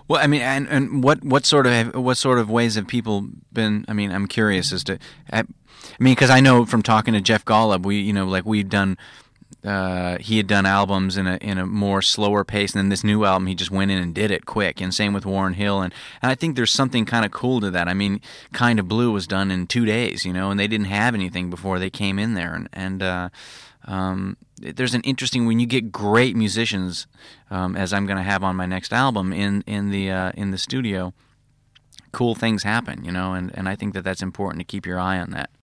Well, I mean, and what sort of ways have people been? I mean, I'm curious as to. I mean, because I know from talking to Jeff Golub, we'd done. He had done albums in a more slower pace, and then this new album he just went in and did it quick. And same with Warren Hill, and I think there's something kind of cool to that. I mean, Kind of Blue was done in 2 days, and they didn't have anything before they came in there, there's an interesting when you get great musicians, as I'm going to have on my next album in the studio. Cool things happen, and I think that that's important to keep your eye on that.